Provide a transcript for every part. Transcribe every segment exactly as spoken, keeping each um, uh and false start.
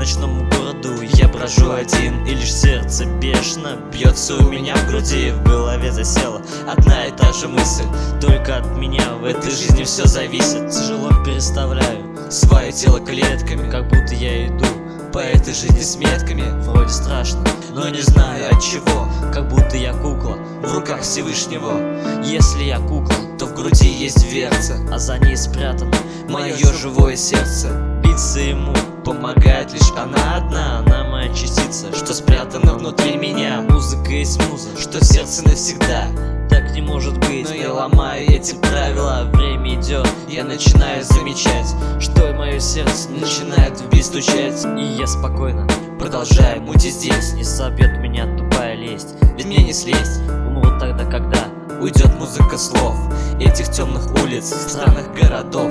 ночному городу я брожу один, и лишь сердце бешено бьется у меня в груди. В голове засела одна и та же мысль: только от меня в этой жизни все зависит. Тяжело переставляю свое тело клетками, как будто я иду по этой жизни с метками. Вроде страшно, но не знаю от чего, как будто я кукла в руках Всевышнего. Если я кукла, то в груди есть дверца, а за ней спрятано мое живое сердце. Биться ему помогает лишь она одна, она моя частица, что спрятана внутри меня. Музыка есть муза, что в сердце навсегда. Так не может быть, но я ломаю эти правила. Время идет, я начинаю замечать, что мое сердце начинает в бит стучать. И я спокойно продолжаю мутить здесь. Не собьет меня тупая лесть, ведь мне не слезть. Умру тогда, когда уйдет музыка слов этих темных улиц, странных городов.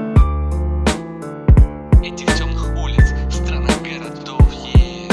Этих темных улиц, странных городов, yeah.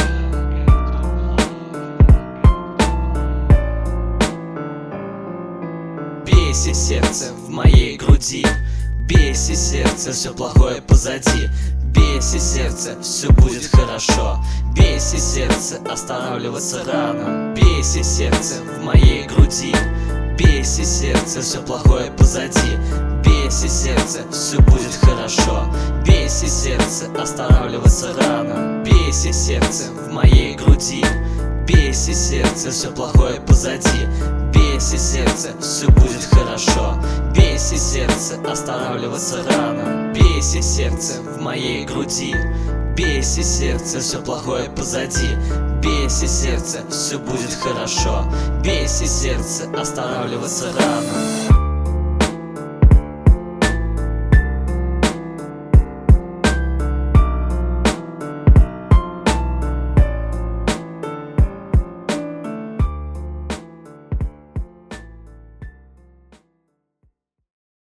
Бейся, сердце, в моей груди. Бейся, сердце, все плохое позади. Бейся, сердце, все будет хорошо. Бейся, сердце, останавливаться рано. Бейся, сердце, в моей груди. Бейся, сердце, все плохое позади. Бейся, сердце, все будет хорошо. Бейся, сердце, останавливаться рано. Бейся, сердце, в моей груди. Бейся, сердце, все плохое позади. Бейся, сердце, все будет хорошо. Бейся, сердце, останавливаться рано. Бейся, сердце, в моей груди. Бейся, сердце, все плохое позади. Бейся, сердце, все будет хорошо. Бейся, сердце, останавливаться рано.